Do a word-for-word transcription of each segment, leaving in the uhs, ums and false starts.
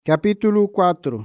Capítulo quatro.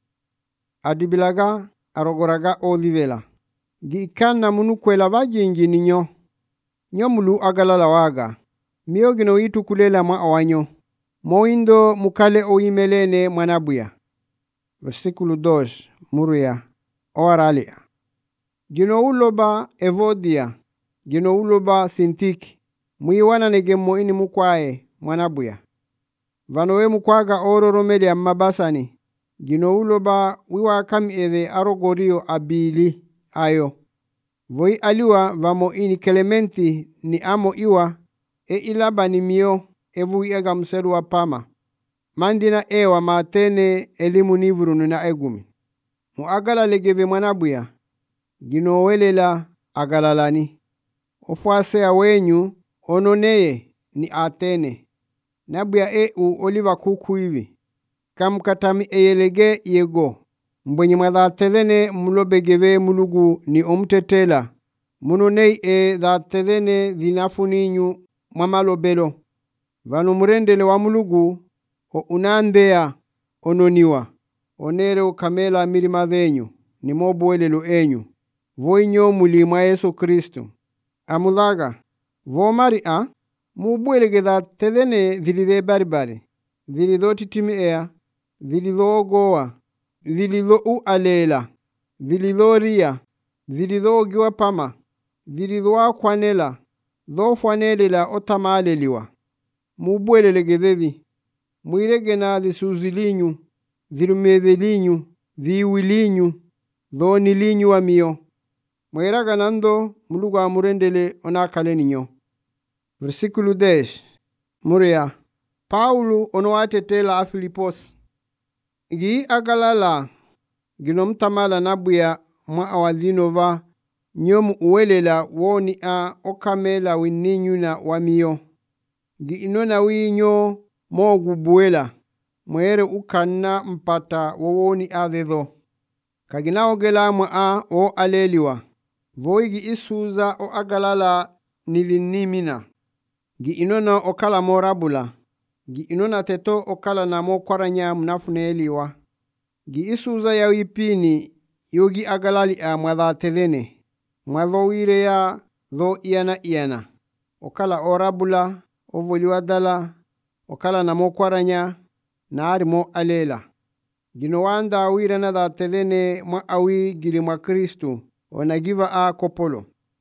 Adibilaga arogoraga olivela. Giikana munu kwela vajinji ninyo. Nyomulu agalala waga. Miogino itu kulela ma awanyo. Moindo mukale oimelene mwanabuya. Versículo dois. Muria. Oralia. Gino uloba evodia. Gino uloba sintiki. Muiwana negemo ini mukwae mwanabuya. Vanowe mukwaga ororomeli amabasani. Gino uloba wiwa kami ede arogorio abili ayo. Voi aliwa vamo ini kelementi ni amo iwa e ilaba ni mio evu iega mseru wa pama. Mandina ewa matene elimu nivuru na egumi. Mu agala legeve mwanabuya. Gino welela agalalani. Ofuasea wenyu ononeye ni atene. Nabuya e u oliva kuku hivi. Kamkatami eyelege yego. Mbwenye madhatedene mulobegeve mulugu ni omtetela. Munonei e dhatedene dhinafuninyu mamalobelo. Vanu murendele wa mulugu o unandea ononiwa. Onere ukamela mirima dhenyu. Ni mobuelelo enyu. Voinyo mulima Yesu Kristo. Amulaga. Vomari a. Mubuelege dhatedene dhilide baribari. Dhilido titimi ea. Dhilido goa. Dhilido u alela. Dhilido ria. Dhilido giwa pama. Dhilido akwanela. Dho fwanelela otamaleliwa. Mubuelele gedhethi. Muirege na dhisuzilinyu. Dhilumedhelinyu. Dhiwilinyu. Dho nilinyu wa mio. Muiraga nando mulugu amurendele onakale ninyo. Versículo dez. Muria. Paulo onoatetela a Filipos. Gi agalala. Ginom tamala nabuya ma awadhinova. Nyomu uwelela woni a okamela wininyu na wamiyo. Gi inona winyo mogu buela. Mwere ukana mpata wawoni adhedo. Kagina ogela mwa a o aleliwa. Voigi isuza o agalala nilinimina. Gi inona okala morabula. Gi inona teto okala na mo kwaranya mnafuneliwa. Gi isuza ya wipini yogi agalali a mwadhatedene. Mwadhowire ya dho iana iana. Okala orabula, ovoliwa dala, okala na mo kwaranya, na ari mo alela. Gino wanda awire na dhatedene mwa awi gili mwa Kristu, onagiva a kopolo.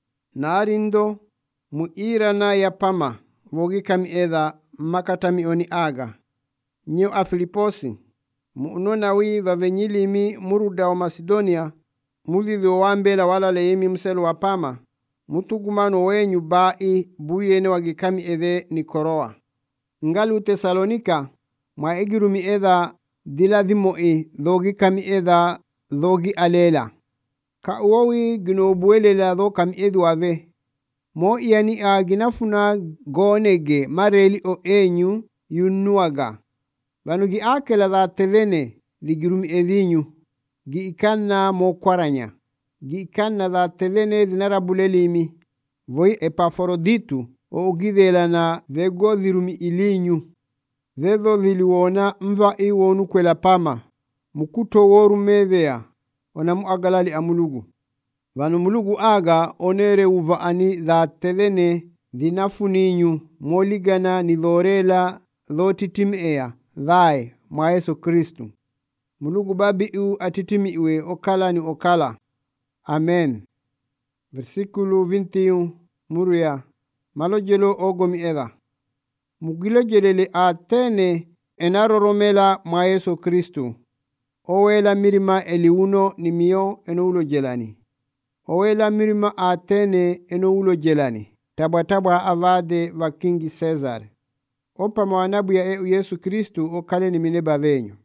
Na ari ndo, muira na yapama, vogi kami edha, makatami oni aga. Nyo a Filiposi, muunona wi vavenyilimi muruda wa Macedonia, mulidhi wambela wala leyemi mselu wa pama, mutugumano wenyu bai buyene wagikami edhe ni koroa. Ngali utesalonika, mwa egirumi edha dila dhimoi dhogi kami edha dhogi alela. Ka uowi ginobuelela dho kami edhu wave. Mo iani a ginafuna gonege mareli o enyu yunuaga. Vanugi akela dhatedene dhigirumi edhinyu. Gi ikana mo kwaranya. Gi ikana dhatedene dhinarabulelimi. Voi Epafroditu o ugidhela na dhego dhirumi ilinyu. Dhedho dhiliwona mva iwonu kwela pama. Mukuto woru medhea. Onamu agalali amulugu. Vanu mulugu aga onere uvaani dhatedene dhinafuninyu. Moligana nidhorela dho titimea. Dhae mwa Yesu Kristu. Mulugu babi u atitimiwe okala ni okala. Amen. Versículo vinte y uno. Muria. Malojelo ogomi edha. Mugilo jelele atene enaroromela mwa Yesu Kristu. Owela mirima eliuno ni mio eno ulo jelani. Owela mirima atene eno ulo jelani. Tabwa tabwa avade wa kingi Cesar. Opa mwanabu ya Yesu Kristu okale ni mineba venyo.